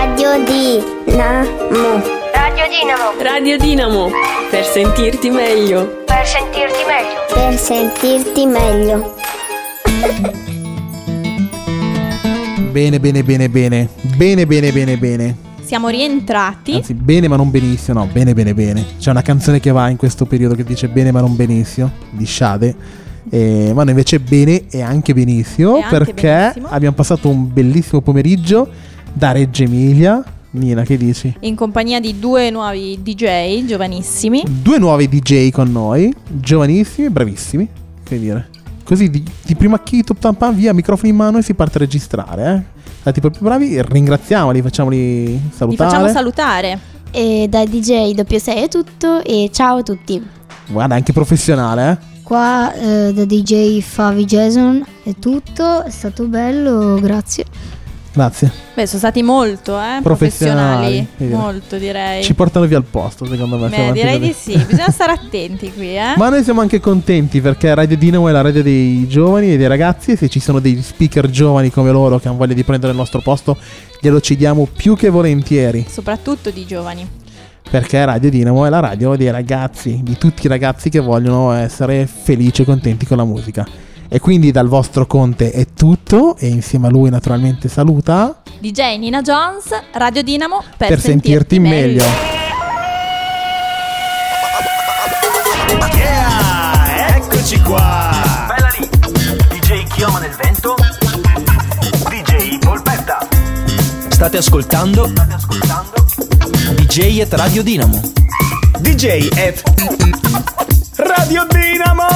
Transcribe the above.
Radio Dinamo. Radio Dinamo. Radio Dinamo. Per sentirti meglio. Per sentirti meglio. Per sentirti meglio. Bene. Siamo rientrati. Anzi, bene ma non benissimo. No, bene. C'è una canzone che va in questo periodo che dice bene ma non benissimo, di Sade. Ma noi invece bene e anche benissimo, perché abbiamo passato un bellissimo pomeriggio da Reggio Emilia. Nina, che dici? In compagnia di due nuovi DJ giovanissimi. Due nuovi DJ con noi, giovanissimi e bravissimi. Che dire? Così di primo acchito, via, microfono in mano e si parte a registrare. Stati proprio bravi, ringraziamoli, facciamoli salutare. Li facciamo salutare. E da DJ Doppio 6 è tutto e ciao a tutti. Guarda, anche professionale, Qua da DJ Favi Jason è tutto, è stato bello, grazie. Grazie. Beh, sono stati molto professionali. Molto, direi. Ci portano via al posto, secondo me. Beh, direi di sì. Bisogna stare attenti qui, Ma noi siamo anche contenti perché Radio Dinamo è la radio dei giovani e dei ragazzi. E se ci sono dei speaker giovani come loro che hanno voglia di prendere il nostro posto, glielo cediamo più che volentieri. Soprattutto di giovani. Perché Radio Dinamo è la radio dei ragazzi, di tutti i ragazzi che vogliono essere felici e contenti con la musica. E quindi dal vostro Conte è tutto, e insieme a lui naturalmente saluta DJ Nina Jones, Radio Dinamo per sentirti meglio. Yeah, eccoci qua. Bella lì. DJ Chioma nel vento. DJ Polpetta. State ascoltando DJ at Radio Dinamo. DJ at Radio Dinamo.